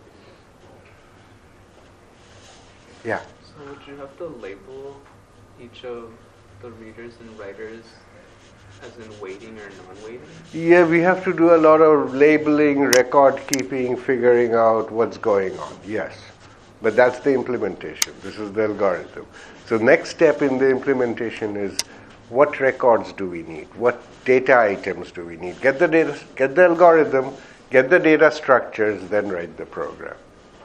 Yeah. So would you have to label each of the readers and writers as in waiting or non-waiting? Yeah, we have to do a lot of labeling, record keeping, figuring out what's going on. Yes. But that's the implementation. This is the algorithm. So next step in the implementation is what records do we need? What data items do we need? Get the data, get the algorithm, get the data structures, then write the program.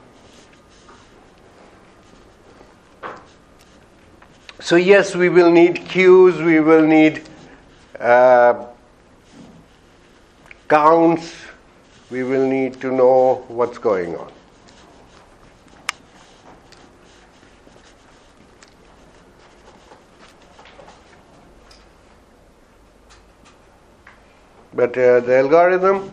So yes, we will need queues, we will need uh, counts, we will need to know what's going on. But uh, the algorithm,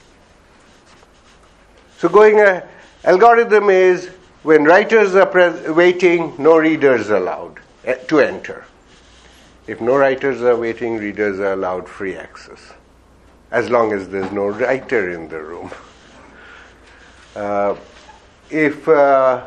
so going a algorithm is when writers are pre- waiting, no readers allowed uh, to enter. If no writers are waiting, readers are allowed free access, as long as there's no writer in the room. Uh, if uh,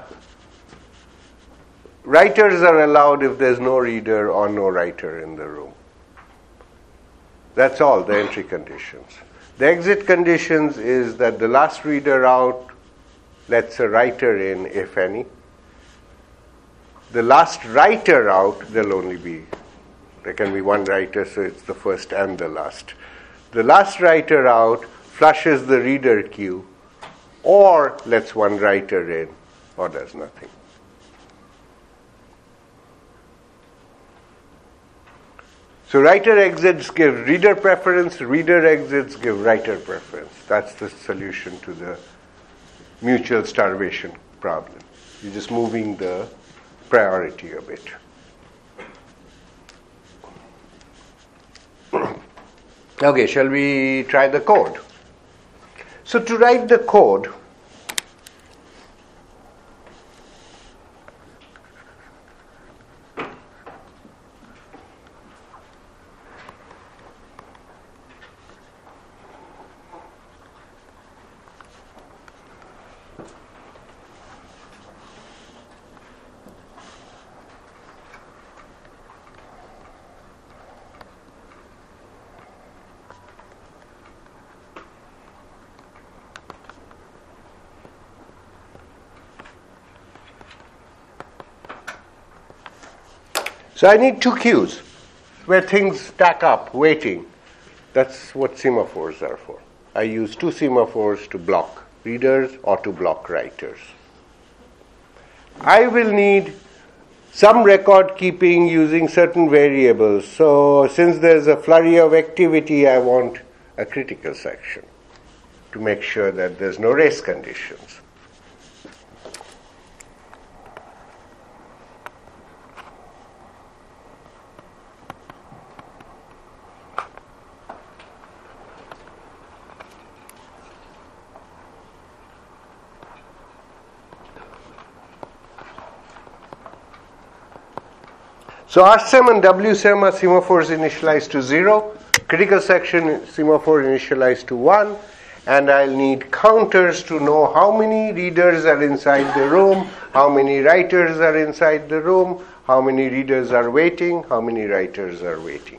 writers are allowed if there's no reader or no writer in the room. That's all, the entry conditions. The exit conditions is that the last reader out lets a writer in, if any. The last writer out, there'll only be, there can be one writer, so it's the first and the last. The last writer out flushes the reader queue, or lets one writer in, or does nothing. So writer exits give reader preference, reader exits give writer preference. That's the solution to the mutual starvation problem. You're just moving the priority a bit. Okay, shall we try the code? So to write the code, so I need two queues where things stack up, waiting. That's what semaphores are for. I use two semaphores to block readers or to block writers. I will need some record keeping using certain variables. So since there's a flurry of activity, I want a critical section to make sure that there's no race conditions. So R S E M and W S E M are semaphores initialized to zero, critical section semaphore initialized to one, and I'll need counters to know how many readers are inside the room, how many writers are inside the room, how many readers are waiting, how many writers are waiting.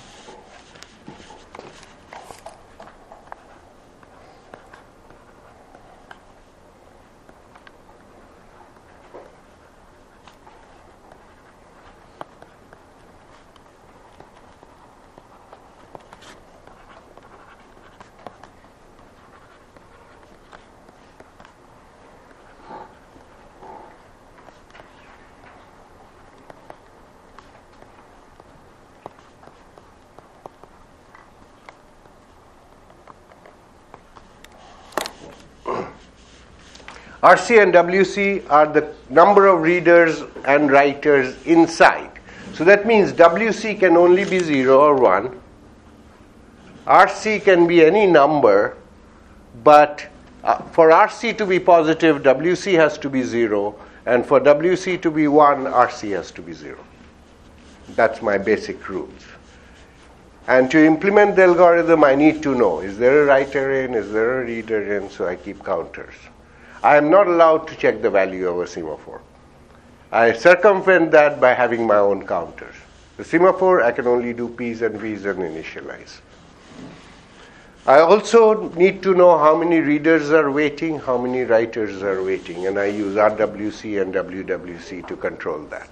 R C and W C are the number of readers and writers inside. So that means W C can only be zero or one. R C can be any number, but uh, for R C to be positive, W C has to be zero, and for W C to be one, R C has to be zero. That's my basic rules. And to implement the algorithm, I need to know, is there a writer in, is there a reader in, so I keep counters. I am not allowed to check the value of a semaphore. I circumvent that by having my own counters. The semaphore, I can only do P's and V's and initialize. I also need to know how many readers are waiting, how many writers are waiting, and I use R W C and W W C to control that.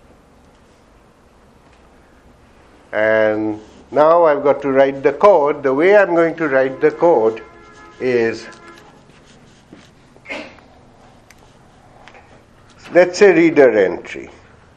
And now I've got to write the code. The way I'm going to write the code is, let's say reader entry.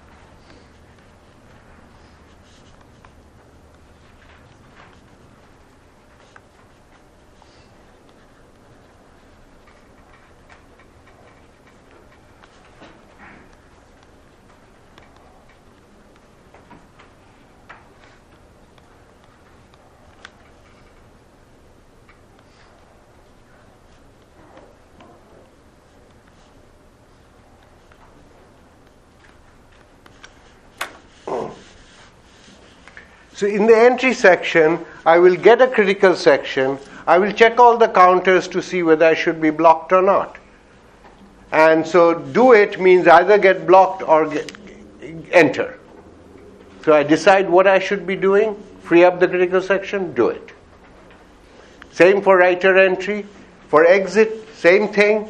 So in the entry section, I will get a critical section. I will check all the counters to see whether I should be blocked or not. And so do it means either get blocked or get, enter. So I decide what I should be doing, free up the critical section, do it. Same for writer entry. For exit, same thing.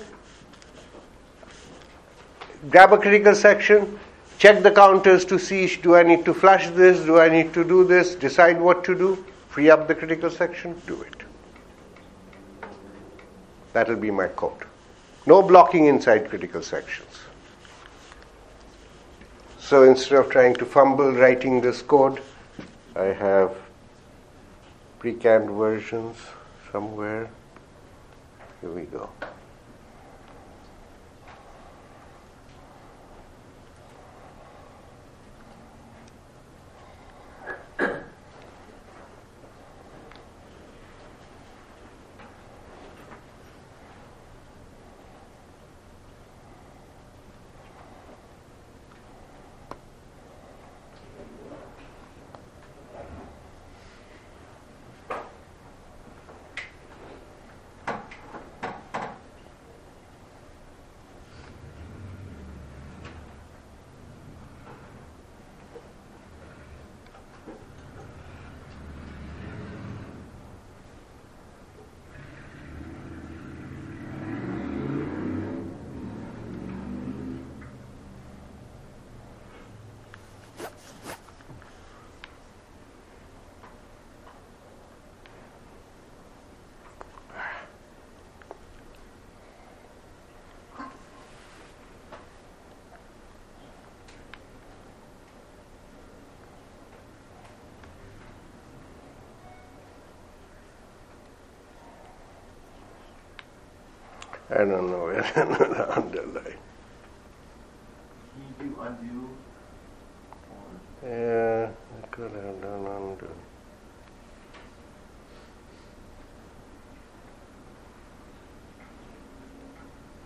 Grab a critical section. Check the counters to see, do I need to flush this, do I need to do this, decide what to do, free up the critical section, do it. That will be my code. No blocking inside critical sections. So instead of trying to fumble writing this code, I have pre-canned versions somewhere. Here we go. I don't know where the underline. Can you do undo? Yeah, I could have done undo.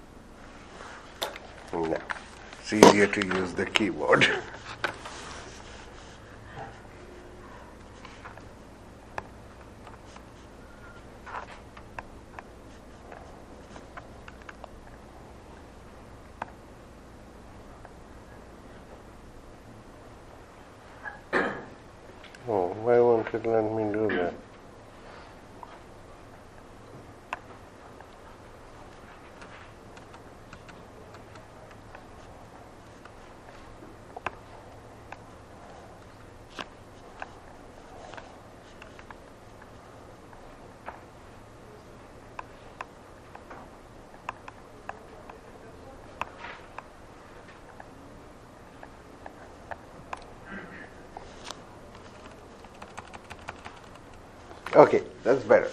No, it's easier to use the keyboard. won't it let me do that? Okay, that's better.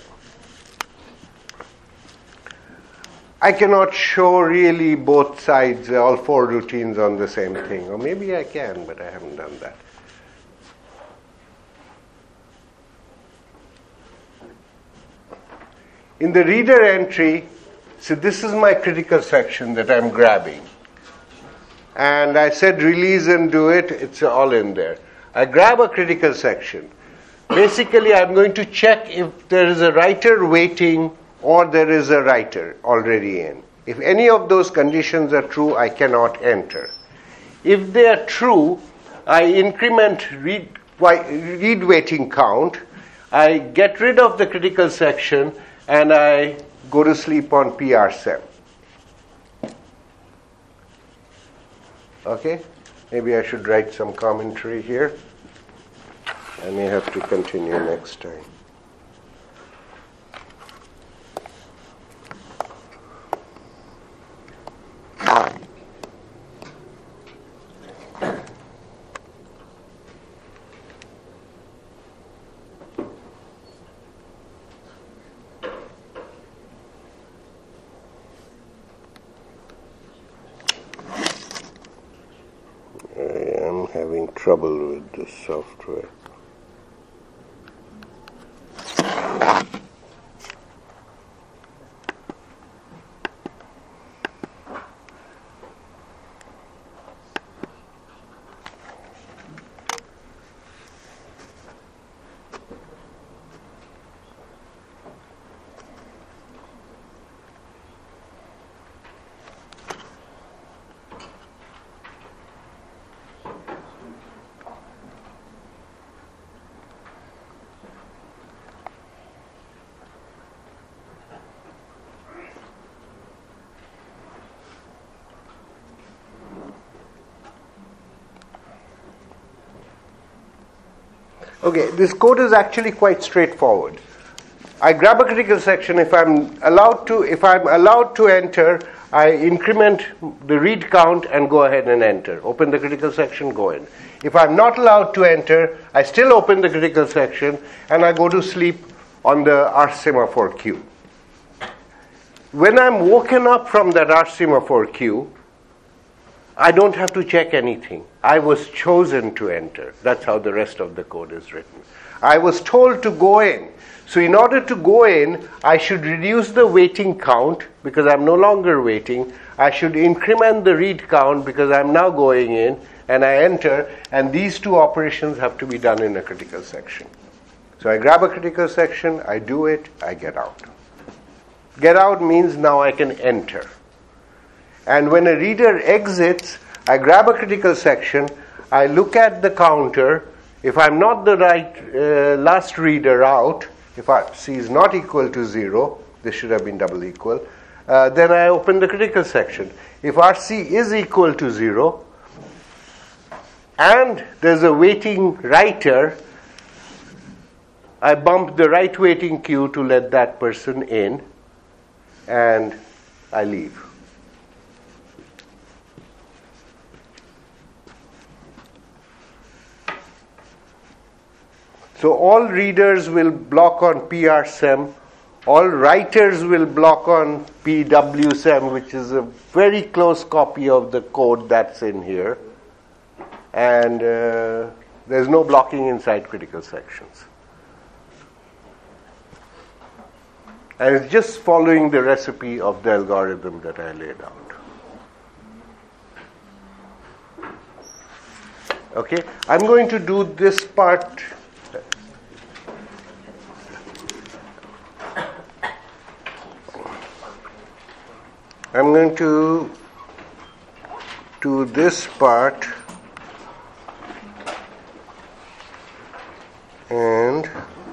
I cannot show really both sides, all four routines on the same thing. Or maybe I can, but I haven't done that. In the reader entry, so this is my critical section that I'm grabbing. And I said release and do it, it's all in there. I grab a critical section. Basically, I'm going to check if there is a writer waiting or there is a writer already in. If any of those conditions are true, I cannot enter. If they are true, I increment read, read waiting count, I get rid of the critical section, and I go to sleep on P R S E M. Okay? Maybe I should write some commentary here. I may have to continue next time. I am having trouble with this software. Okay, this code is actually quite straightforward. I grab a critical section. If I'm allowed to, if I'm allowed to enter, I increment the read count and go ahead and enter. Open the critical section, go in. If I'm not allowed to enter, I still open the critical section and I go to sleep on the R semaphore queue. When I'm woken up from that R semaphore queue, I don't have to check anything. I was chosen to enter. That's how the rest of the code is written. I was told to go in. So in order to go in, I should reduce the waiting count because I'm no longer waiting. I should increment the read count because I'm now going in and I enter. And these two operations have to be done in a critical section. So I grab a critical section, I do it, I get out. Get out means now I can enter. And when a reader exits, I grab a critical section, I look at the counter. If I'm not the right uh, last reader out, if R C is not equal to zero, this should have been double equal, uh, then I open the critical section. If R C is equal to zero, and there's a waiting writer, I bump the right waiting queue to let that person in, and I leave. So all readers will block on P R S E M, all writers will block on P W S E M, which is a very close copy of the code that's in here. And uh, there's no blocking inside critical sections. And it's just following the recipe of the algorithm that I laid out. Okay, I'm going to do this part. I'm going to do this part and around.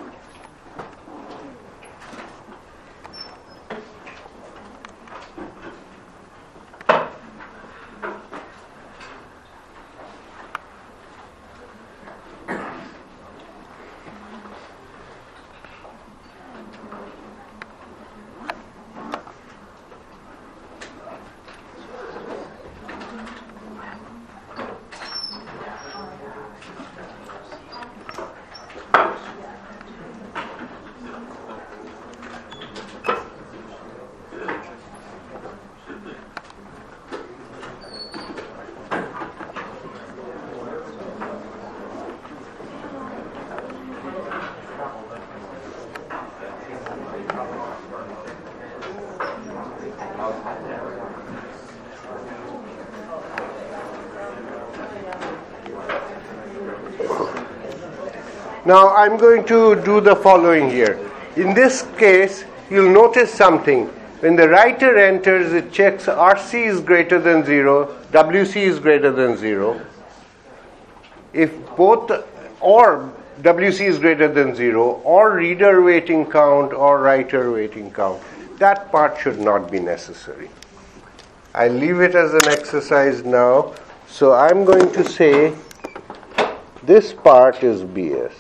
Now I'm going to do the following here. In this case, you'll notice something. When the writer enters, it checks R C is greater than zero, W C is greater than zero. If both, or W C is greater than zero, or reader waiting count, or writer waiting count, that part should not be necessary. I leave it as an exercise now. So I'm going to say this part is B S,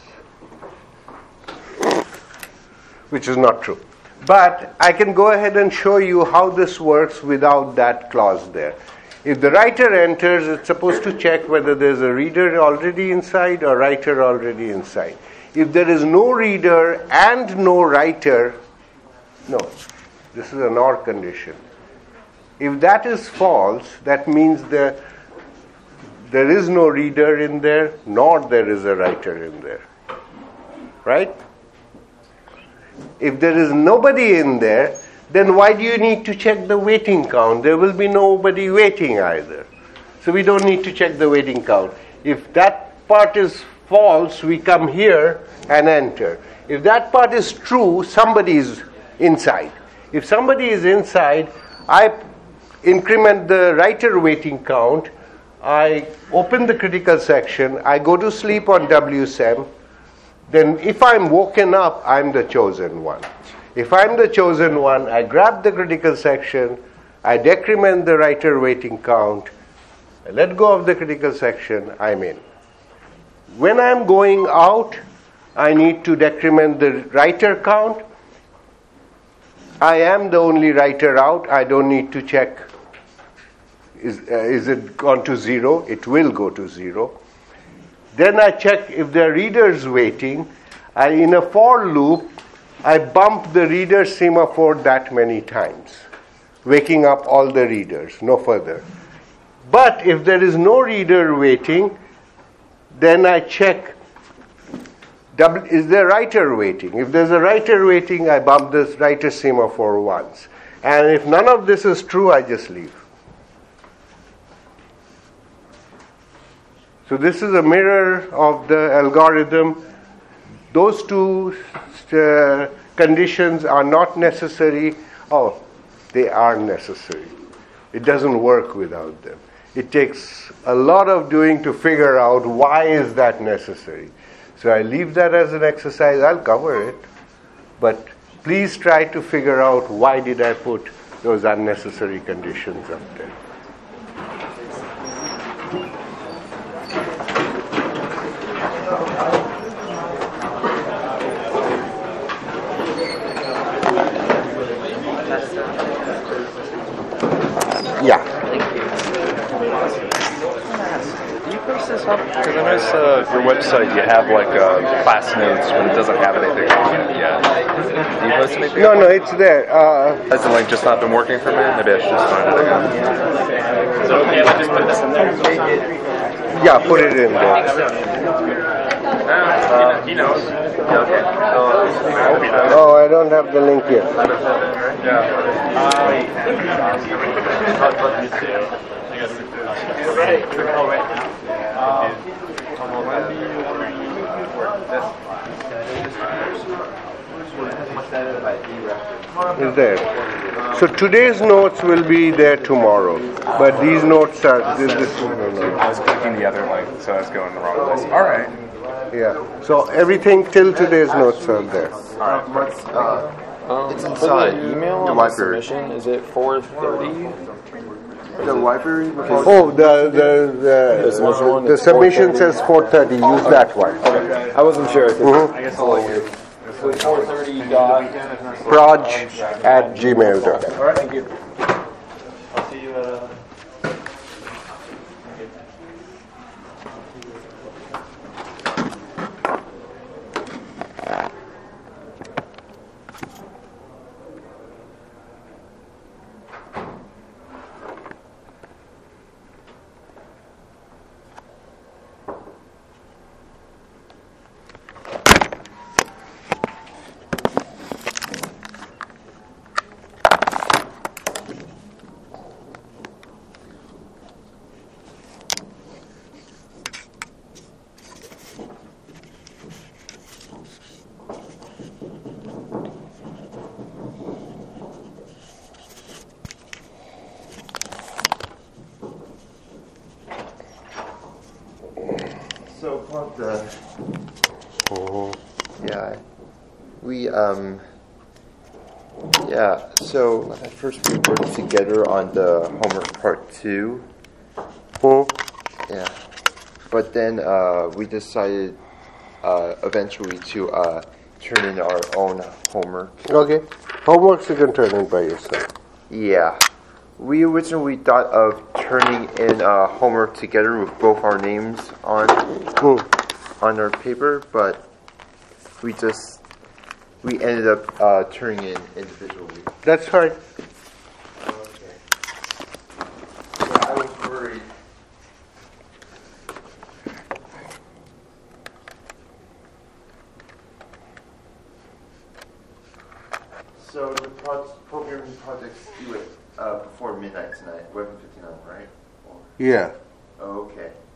which is not true. But I can go ahead and show you how this works without that clause there. If the writer enters, it's supposed to check whether there's a reader already inside or writer already inside. If there is no reader and no writer, no, this is an OR condition. If that is false, that means that there is no reader in there, nor there is a writer in there. Right? If there is nobody in there, then why do you need to check the waiting count? There will be nobody waiting either. So we don't need to check the waiting count. If that part is false, we come here and enter. If that part is true, somebody is inside. If somebody is inside, I increment the writer waiting count, I open the critical section, I go to sleep on W S E M, then if I'm woken up, I'm the chosen one. If I'm the chosen one, I grab the critical section, I decrement the writer waiting count, I let go of the critical section, I'm in. When I'm going out, I need to decrement the writer count. I am the only writer out. I don't need to check, is, uh, is it gone to zero? It will go to zero. Then I check if there are readers waiting. I, in a for loop, I bump the reader semaphore that many times, waking up all the readers, no further. But if there is no reader waiting, then I check, is there a writer waiting? If there's a writer waiting, I bump this writer semaphore once. And if none of this is true, I just leave. So this is a mirror of the algorithm. Those two uh, conditions are not necessary. Oh, they are necessary. It doesn't work without them. It takes a lot of doing to figure out why is that necessary. So I leave that as an exercise. I'll cover it. But please try to figure out why did I put those unnecessary conditions up there. Yeah. Can you post this up? Because I notice uh, your website, you have like uh, class notes when it doesn't have anything on it yet. Do you post anything? No, no, it's there. Uh, Has the link just not been working for me? Maybe I should just find it again. Is it okay if I just put this in there? yeah, put it in there. Uh, he knows. Okay. Uh, Oh, I don't have the link yet. Is there. So today's notes will be there tomorrow, but these notes are this. this no, no. I was clicking the other link, so I was going the wrong place. All right. Yeah. So everything till today's notes are there. What's, uh, Um, it's for inside the email the on the library. submission, is it four thirty? The library repository. Oh, the the The submission the, one the is submission four thirty. says four thirty. Use that one. I wasn't sure. Mhm. I guess I'll let you. four thirty dot. Proj at gmail dot com. All right, thank you. I'll see you at. Uh, So about the Mhm. yeah, we um yeah. So at first we worked together on the homework part two. Mhm. Yeah, but then uh, we decided uh, eventually to uh, turn in our own homework. Okay. Homeworks you can turn in by yourself. Yeah. We originally thought of turning in uh, homework together with both our names on Hmm. on our paper, but we just we ended up uh, turning in individually. That's fine. Okay. Yeah, I was worried. So the pro- programming project's due it uh, before midnight tonight, eleven fifty-nine, right? Or- Yeah. Okay.